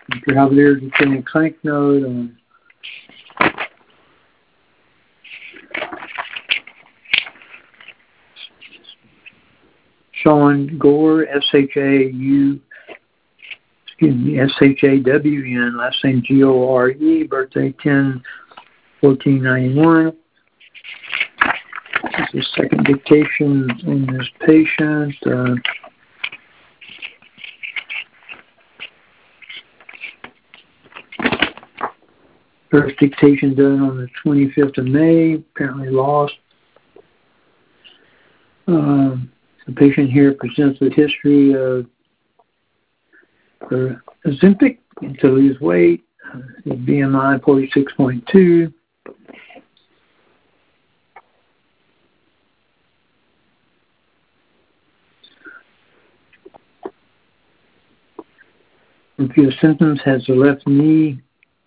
If you have there, just getting a clinic note on Sean Gore, S-H-A-W-N, last name G-O-R-E, birthday 10/14/91. This is the second dictation in this patient. First dictation done on the 25th of May, apparently lost. The patient here presents the history of her Ozempic to lose weight, the BMI 46.2. A few symptoms: has the left knee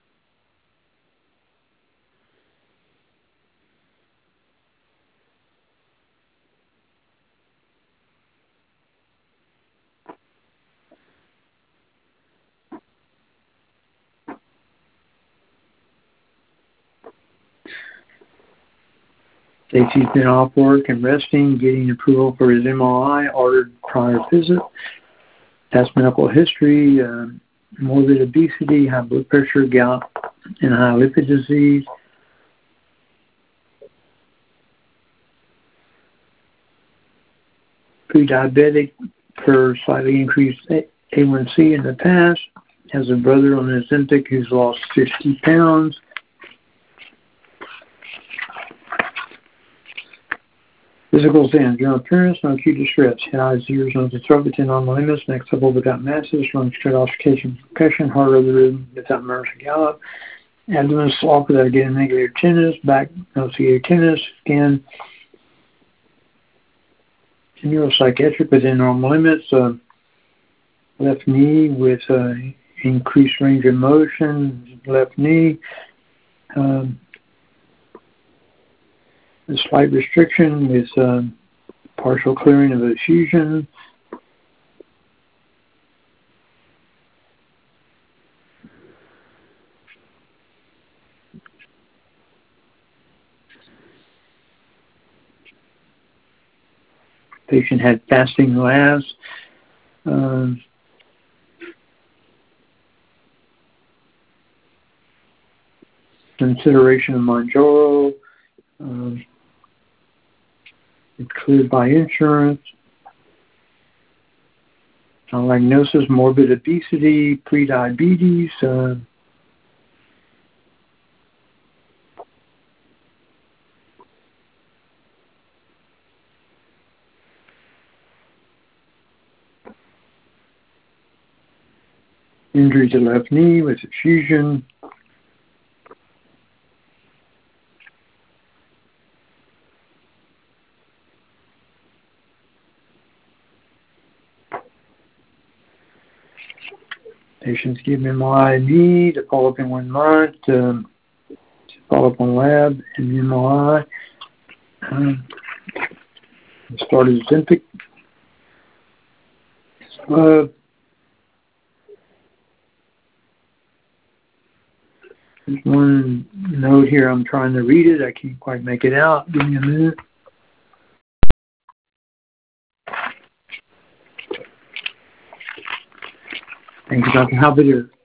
says he's been off work and resting, getting approval for his MRI, ordered prior visit. Past medical history, morbid obesity, high blood pressure, gout, and high lipid disease. Pre-diabetic for slightly increased A1C in the past. Has a brother on Ozempic who's lost 50 pounds. Physical exam, general appearance, no acute distress. Head, eyes, ears, nose, and throat within normal limits. Neck level without masses. Lungs, straight auscultation, percussion. Heart over the rhythm without murmurs or gallop. Abdomen slop without getting negative tenderness. Back, no severe tenderness. Skin, neuropsychiatric within normal limits. Left knee with increased range of motion. Left knee. A slight restriction with partial clearing of effusion. Patient had fasting labs. Consideration of Mounjaro. It's cleared by insurance. Diagnosis: morbid obesity, prediabetes. Injury to left knee with effusion. Patients give MRI to follow up in 1 month, to follow up on lab and MRI. Started Ozempic. There's one note here. I'm trying to read it. I can't quite make it out. Give me a minute. Thank you, Dr. Halbert.